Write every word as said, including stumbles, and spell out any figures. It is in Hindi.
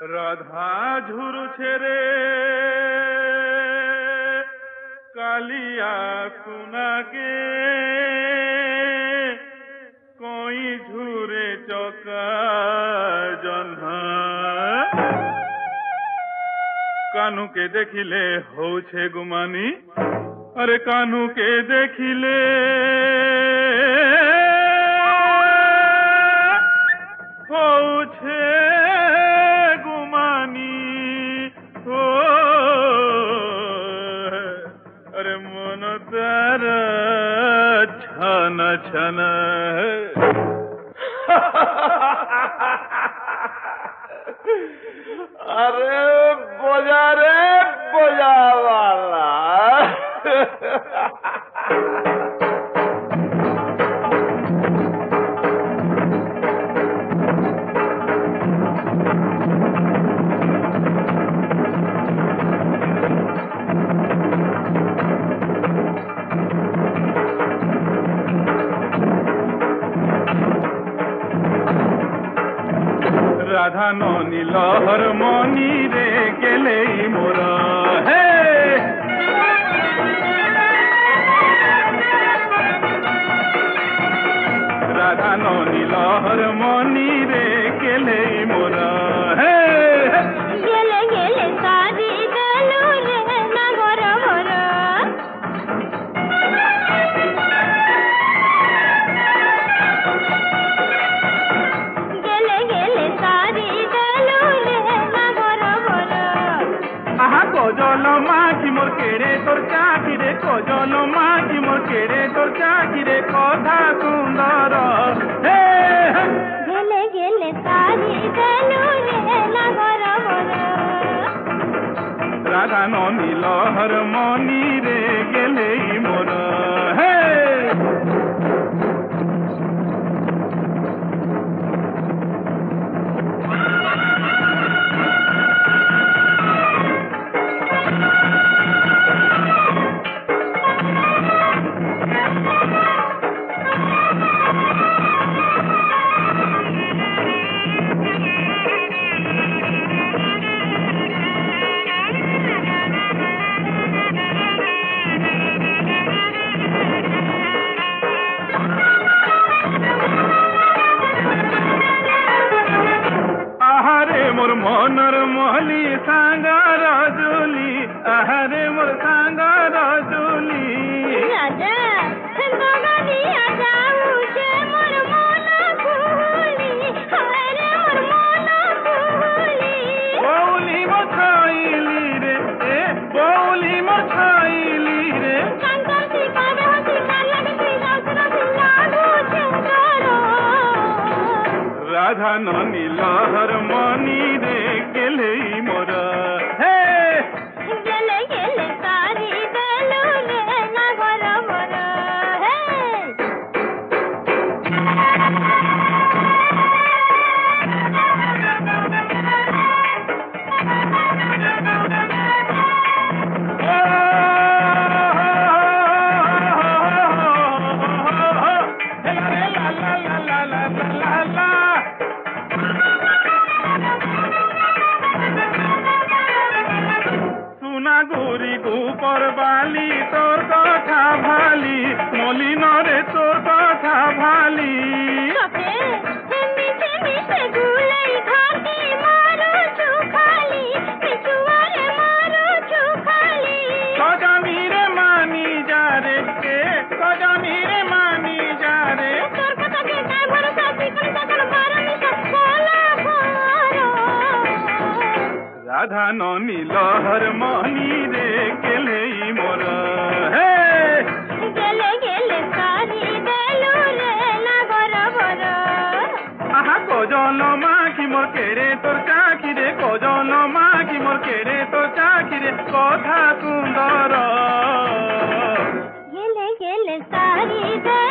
রাধা ঝুরুছে রে কালিয়া সুনাকে কই ঝুরে চকা জহ্না কানুকে দেখিলে হচ্ছে গুমানি আরে কানুকে দেখিলে হচ্ছে গুমানি ও আরে মন তার ছানা ছানা अरे बोझा रे बोझा वाला राधा ननी लहर मनी रे गेले मोरा हे राधा ननी लहर मनी रे गेले मोरा हे गेले गेले सारी गलू रे ना गोरा मोरा কজল মাঝি মোর কেড়ে তোর চাকিরে কজল মাঝি মোর কেড়ে তোর চাকিরে কথা সুন্দর হে গেলে গেলে তারি গেলু রে লাগর বর রাধা ননী লহর মনি রে গেলে মোর হে मोर मनर महली सांग रजुली आहारे मोर सांग रजुली राजा गगनी आजा उसे मोर मन फूली हारे मोर मन फूली बौली मोर छाइली रे ए बौली मोर छाइली रे शंकर जी का हसी काला के राउतरा लागू चंदरो राधा ननी लहर मनी रे गेले मोर हे गेले गेले सारी गलू रे ना गोरा मोर हे गोरी गोपर बाली तोर कथा भाली मलिन रे तोर कथा भाली मिठे मिठे गुलाई घाटी मारो चुखाली पिछुआरे मारो चुखाली कदमी रे मानी जा रे ए कदमी रे मानी जा रे तोर कथा के काय भरोसा सिकन सकल मारो मिसा बोला बोरो राधा ननी लहर मनी रे गेले मोर हे गेले गेले सारी गलू रे ना गोरा बोर आहा कजल माखी मोर केड़े तोर चाकिरे कजल माखी मोर केड़े तोर चाकिरे कथा सुंदर गेले गेले सारी